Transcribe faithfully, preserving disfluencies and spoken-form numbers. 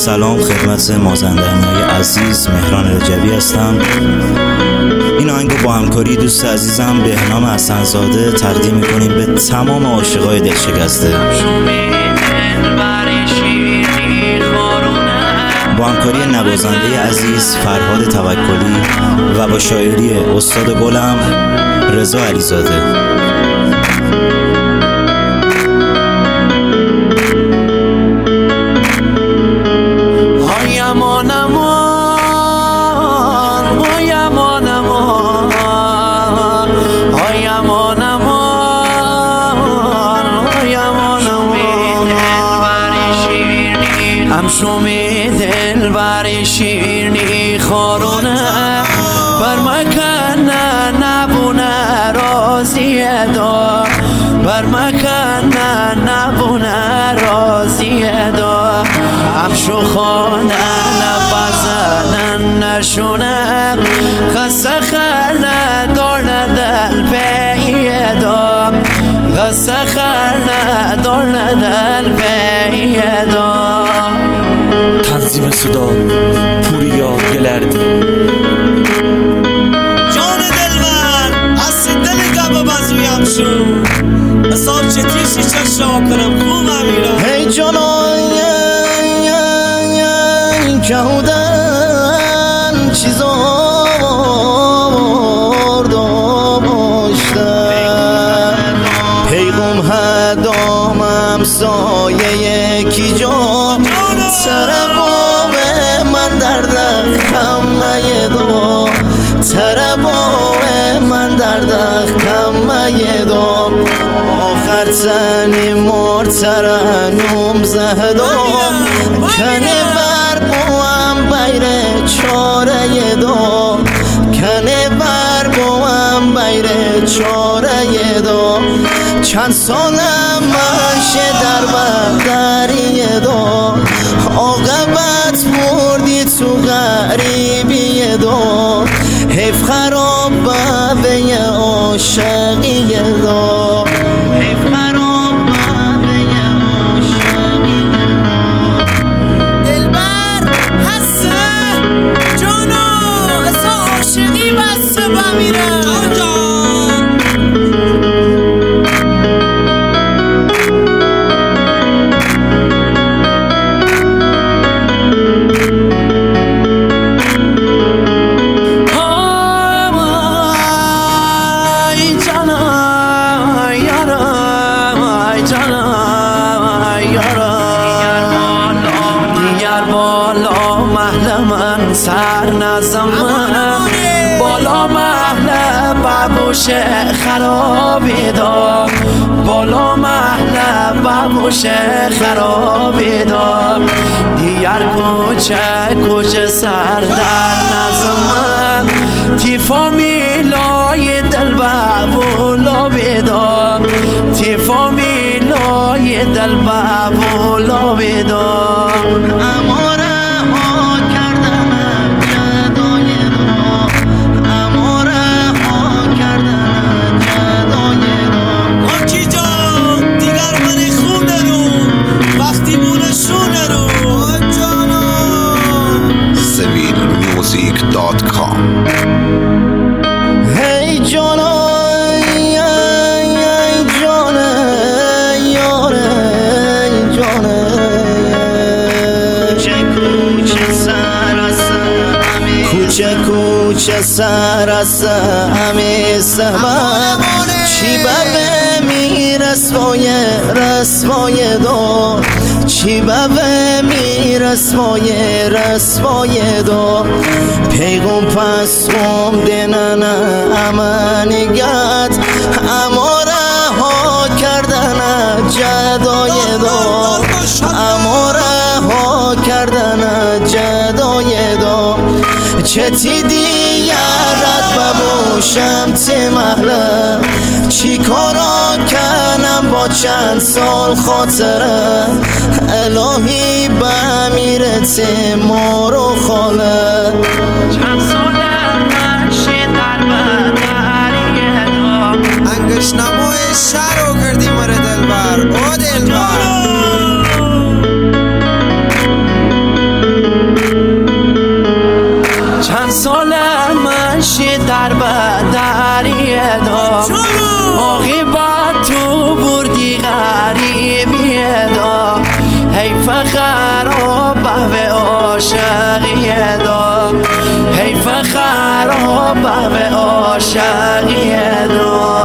سلام خدمت مازندرانی‌های عزیز، مهران رجبی هستم. این آهنگو با همکاری دوست عزیزم بهنام حسن‌زاده تقدیم می‌کنیم به تمام عاشقای دلشکسته. با همکاری نوازنده عزیز فرهاد توکلی و با شاعری استاد گلم رضا علیزاده. شومی دل بر شیرنی خارونه بر مکنه نبونه رازیه دا بر مکنه نبونه رازیه دا همشو خانه نبزنن نشونه قصه خرنه دارنه دل بیه دا قصه خرنه دارنه دل بیه دا. تنظیم صدا پوریا گلردی. جان دلبر از دل گب بزویم شو مثال چتیشی چشا کنم خوب امیرم. هی جانای کهودن چیزا داشتن پیغم هدامم سایه یکی جان ترباب من در دختم میدو ترباب من در دختم میدو آخر تنی مرترنم زهدم کنه بر بوام بیر چاره دو کنه بر بوام بیر چاره دو چند سالم منشه در بردری دو عاقبت بردی تو غریبی دو حیف خراب به عاشقی دو حیف خراب به عاشقی دو. دلبر هسته جانو اصلا عاشقی بسته بمیره جان جان. سر نزم بالا محل ببوش خرابی دا بالا محل ببوش خرابی دا دیگر کوچه کوچه سر در نزم تی فامیلای دل ببولا بیدا تی فامیلای دل ببولا بیدا. هی جانای ای جانه یاره جانه کوچه کوچه سر از همی کوچه کوچه سر از همی سبب چی ببه می رسوای رسوای دو چی ببه می رسوای رسوای دو پیغم پس قوم دنن امنیت اما رها کردن جدای دو اما رها کردن جدای دو چتی دیگرت ببوشم تی محله چی کارا کنم با چند سال خاطره الهی بمیره تی ما رو خاله چند ساله منشی در بدریه دو انگش نمای شهر رو کردی مره دلبر او دلبر. منشی در بدریه دا آقی با تو بردی غریبیه دا حیف خرابه به عاشقیه دا حیف خرابه به عاشقیه دا